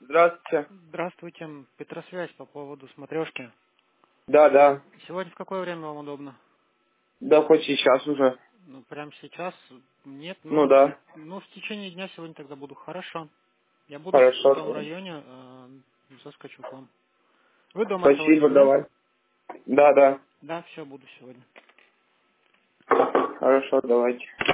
Здравствуйте. Здравствуйте, Петросвязь по поводу смотрешки. Да. Сегодня в какое время вам удобно? Да, хоть сейчас уже. Ну, прямо сейчас? Нет, Ну да. в течение дня сегодня тогда буду. Хорошо. Я буду в том Хорошо. районе, заскочу к вам. Вы дома Спасибо, оставайтесь, да? давай. Да. Да, все, буду сегодня. Хорошо, давайте.